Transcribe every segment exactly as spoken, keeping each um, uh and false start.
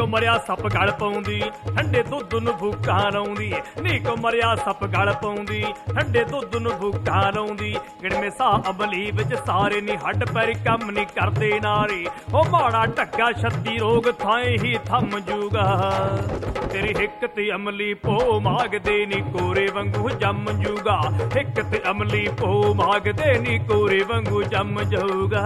ਮਰਿਆ ਸੱਪ ਗਲ ਪਾਉਂਦੀ ਠੰਡੇ ਦੁੱਧ ਨੂੰ ਭੁੱਖਾ ਲਾਉਂਦੀ ਨੀ ਕੋ ਮਰਿਆ ਸੱਪ ਗਲ ਪਾਉਂਦੀ ਠੰਡੇ ਦੁੱਧ ਨੂੰ ਭੁੱਖਾ ਲਾਉਂਦੀ ਗਿਣਵੇਂ ਸਾਹ ਅਮਲੀ ਵਿੱਚ ਸਾਰੇ ਨੀ ਹੱਡ ਪੈਰ ਕੰਮ ਨੀ ਕਰਦੇ ਨਾਰੀ ਉਹ ਮਾੜਾ ਢੱਗਾ ਛੱਤੀ ਰੋਗ ਥਾਏ ਹੀ ਥੰਮ ਜੂਗਾ ਤੇਰੀ ਹਿੱਕ ਤੇ ਅਮਲੀ ਪੋ ਮਾਗਦੇ ਨੀ ਕੋਰੇ ਵਾਂਗੂ ਜੰਮ ਜੂਗਾ ਹਿੱਕ ਤੇ ਅਮਲੀ ਪੋ ਮਾਗਦੇ ਨੀ ਕੋਰੇ ਵਾਂਗੂ ਜੰਮ ਜਾਊਗਾ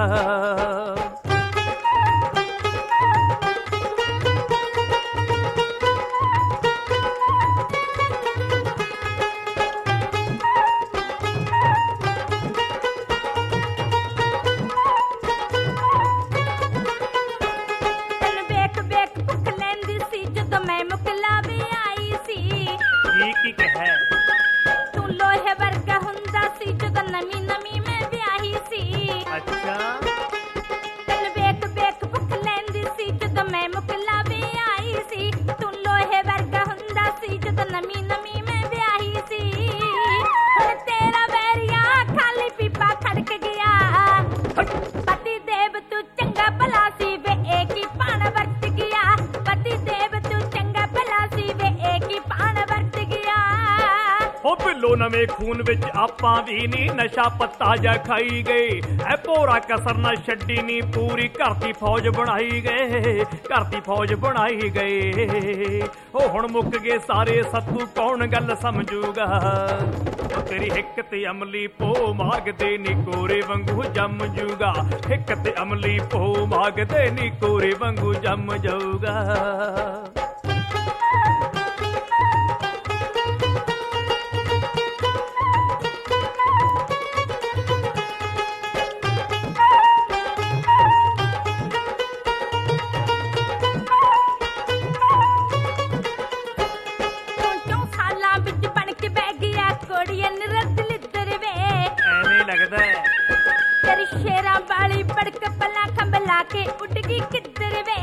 की कहे तू लोहे वर्गा हुंदा सी जद नमी नमी में ब्याही सी अच्छा तन बेक बेक भुख लैंदी सी जद मैं मुकला वे आई सी तू लोहे वर्गा हुंदा सी जद नमी नमी में ब्याही सी हुण तेरा बैरिया खाली पीपा खड़क गया पति देव तू चंगा भला सी वे एक ही पान वरत गया पति देव तू चंगा भला सी वे एक ही पान वरत गया ਉਹ ਪਿੱਲੋ ਨਵੇਂ ਖੂਨ ਵਿੱਚ ਆਪਾਂ ਵੀ ਨੀ ਨਸ਼ਾ ਪੱਤਾ ਜਾ ਖਾਈ ਗਏ ਐ ਭੋਰਾ ਕਸਰ ਨਾ ਛੱਡੀ ਨੀ ਪੂਰੀ ਘਰ ਦੀ ਫੌਜ ਬਣਾਈ ਗਏ ਘਰ ਦੀ ਫੌਜ ਬਣਾਈ ਗਏ ਉਹ ਹੁਣ ਮੁੱਕ ਗਏ ਸਾਰੇ ਸੱਤੂ ਕੌਣ ਗੱਲ ਸਮਝੂਗਾ ਤੇਰੀ ਹਿੱਕ ਤੇ ਅਮਲੀ ਪੋ ਮਾਗਦੇ ਨੀ ਕੋਰੇ ਵਾਂਗੂ ਜੰਮ ਜੂਗਾ ਹਿੱਕ ਤੇ ਅਮਲੀ ਪੋ ਮਾਗਦੇ ਨੀ ਕੋਰੇ ਵਾਂਗੂ ਜੰਮ ਜਾਊਗਾ तेरी शेरा वाली पड़क पला खंबला के उड़ गई किधर वे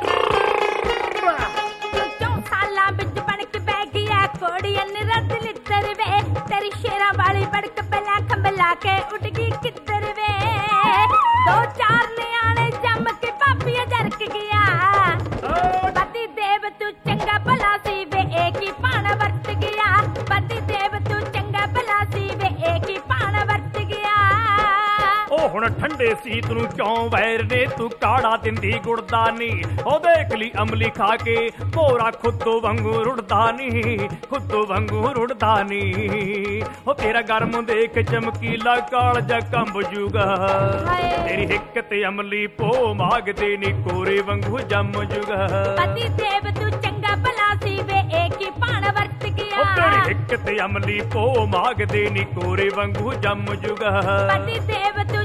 चौ साला बिच बन के बह गया कोड़ियन रद लिद्धर वे तेरी शेरा वाली पड़क पला खंबला के उड़ गई किधर वे दो चार नियाने जम के पापी जरक गया पति देव तू चंगा भला सी वे एक ही पान वरत गया पति देव तू चंगा भला सी वे एक ही पान वरत गया ਉਹ ਹੁਣ ਠੰਡੇ ਸੀਤ ਨੂੰ ਕਿਉਂ ਵੈਰ ਨੇ ਤੂੰ ਕਾੜਾ ਦਿੰਦੀ ਗੁੜਦਾ ਨੀ ਉਹ ਦੇਖ ਲਈ ਅਮਲੀ ਖਾ ਕੇ ਭੋਰਾ ਖੁੱਦੋ ਵਾਂਗੂ ਰੁੜਦਾ ਨੀ ਖੁੱਦੋ ਵਾਂਗੂ ਰੁੜਦਾ ਨੀ ਉਹ ਤੇਰਾ ਗਰਮ ਦੇਖ ਚਮਕੀਲਾ ਕਾਲ ਜਾ ਕੰਬ ਜੂਗਾ ਤੇਰੀ ਹਿੱਕ ਤੇ ਅਮਲੀ ਪੋ ਮਾਗਦੇ ਨੀ ਕੋਰੇ ਵਾਂਗੂ ਜੰਮ ਜੂਗਾ ਪਤੀ ਦੇਵ ਤੂੰ ਚੰਗਾ ਭਲਾ ਸੀ ਵੇ ਏਕ ਹੀ ਪਾਣ ਵਰਤ ਗਿਆ ਉਹ ਤੇਰੀ ਹਿੱਕ ਤੇ ਅਮਲੀ ਪੋ ਮਾਗਦੇ ਨੀ ਕੋਰੇ ਵਾਂਗੂ ਜੰਮ ਜੂਗਾ ਪਤੀ ਦੇਵ